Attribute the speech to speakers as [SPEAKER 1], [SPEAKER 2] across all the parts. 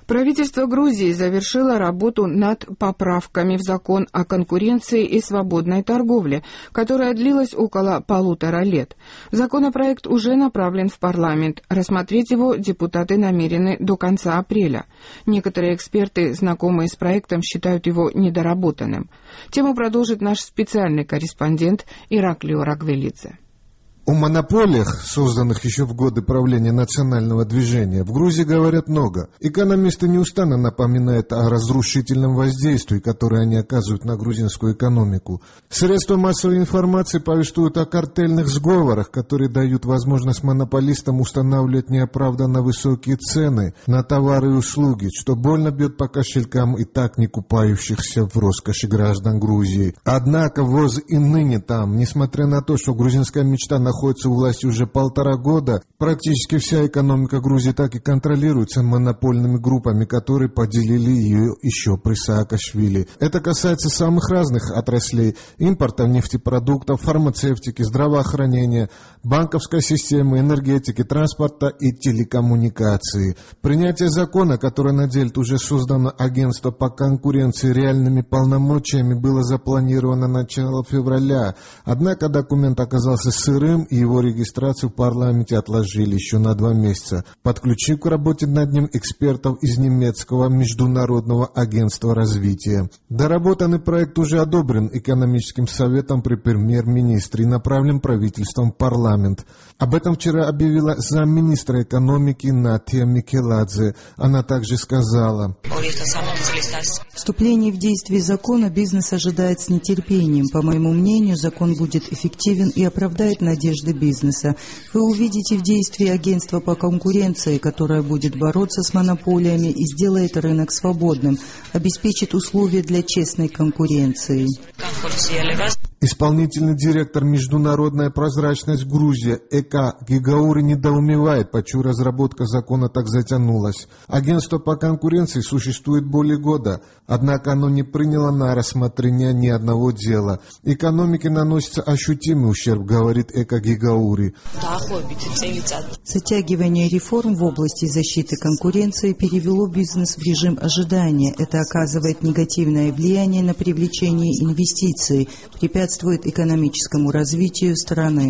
[SPEAKER 1] Правительство Грузии завершило работу над поправками в закон о конкуренции и свободной торговле, которая длилась около 1,5 лет. Законопроект уже направлен в парламент. Рассмотреть его депутаты намерены до конца апреля. Некоторые эксперты, знакомые с проектом, считают его недоработанным. Тему продолжит наш специальный корреспондент Ираклио Рагвелидзе.
[SPEAKER 2] О монополиях, созданных еще в годы правления национального движения, в Грузии говорят много. Экономисты неустанно напоминают о разрушительном воздействии, которое они оказывают на грузинскую экономику. Средства массовой информации повествуют о картельных сговорах, которые дают возможность монополистам устанавливать неоправданно высокие цены на товары и услуги, что больно бьет по кошелькам и так не купающихся в роскоши граждан Грузии. Однако ВОЗ и ныне там, несмотря на то, что грузинская мечта находится у власти уже 1,5 года, практически вся экономика Грузии так и контролируется монопольными группами, которые поделили ее еще при Саакашвили. Это касается самых разных отраслей: импорта нефтепродуктов, фармацевтики, здравоохранения, банковской системы, энергетики, транспорта и телекоммуникации. Принятие закона, которое наделит уже создано агентство по конкуренции реальными полномочиями, было запланировано на начало февраля, однако документ оказался сырым, и его регистрацию в парламенте отложили еще на 2 месяца, подключив к работе над ним экспертов из немецкого Международного агентства развития. Доработанный проект уже одобрен экономическим советом при премьер-министре и направлен правительством в парламент. Об этом вчера объявила замминистра экономики Натия Микеладзе. Она также сказала:
[SPEAKER 3] «Вступление в действие закона бизнес ожидает с нетерпением. По моему мнению, закон будет эффективен и оправдает надежды бизнеса. Вы увидите в действии агентство по конкуренции, которое будет бороться с монополиями и сделает рынок свободным, обеспечит условия для честной конкуренции».
[SPEAKER 2] Исполнительный директор «Международная прозрачность Грузия» Эка Гигаури недоумевает, почему разработка закона так затянулась. Агентство по конкуренции существует более года, однако оно не приняло на рассмотрение ни одного дела. Экономике наносится ощутимый ущерб, говорит Эка Гигаури.
[SPEAKER 3] Затягивание реформ в области защиты конкуренции перевело бизнес в режим ожидания. Это оказывает негативное влияние на привлечение инвестиций, препятствует экономическому развитию страны.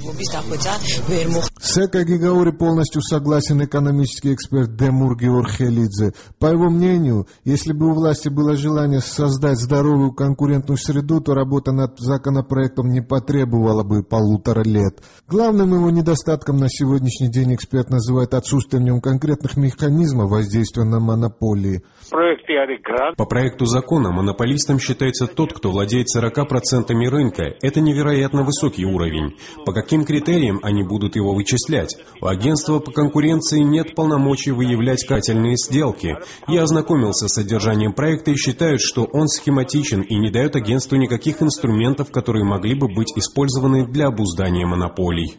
[SPEAKER 2] С Эка Гигаури полностью согласен экономический эксперт Демур Георхелидзе. По его мнению, если бы у власти было желание создать здоровую конкурентную среду, то работа над законопроектом не потребовала бы 1,5 лет. Главным его недостатком на сегодняшний день эксперт называет отсутствие в нем конкретных механизмов воздействия на монополии.
[SPEAKER 4] По проекту закона монополистом считается тот, кто владеет 40% рынка. Это невероятно высокий уровень. По каким критериям они будут его вычислять? У агентства по конкуренции нет полномочий выявлять картельные сделки. Я ознакомился с содержанием проекта и считаю, что он схематичен и не дает агентству никаких инструментов, которые могли бы быть использованы для обуздания монополий.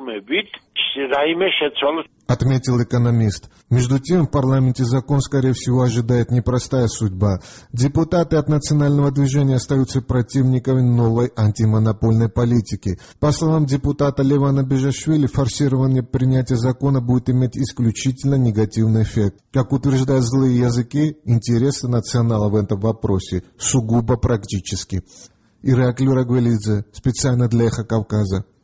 [SPEAKER 2] Отметил экономист. Между тем, в парламенте закон, скорее всего, ожидает непростая судьба. Депутаты от национального движения остаются противниками новой антимонопольной политики. По словам депутата Левана Бежашвили, форсирование принятия закона будет иметь исключительно негативный эффект. Как утверждают злые языки, интересы национала в этом вопросе сугубо практически. Ираклио Рагвелидзе, специально для «Эхо Кавказа».